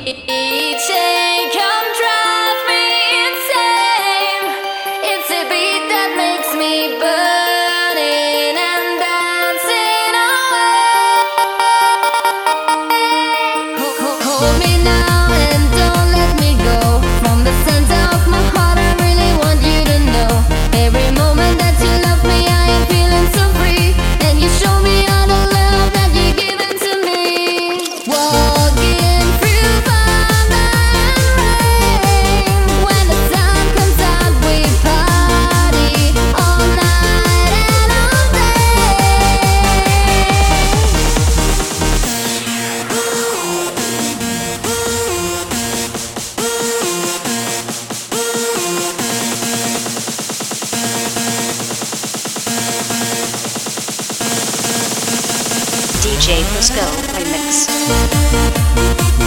come drive me insane. It's a beat that makes me burning and dancing away. Hold me now and don't let me go. From the center of my heart, I really want you to know. Every moment that you love me, I am feeling so free. And you show me all the love that you're giving to me. Walking through thunder and rain. When the sun comes out, we party all night and all DJ Fusco Remix.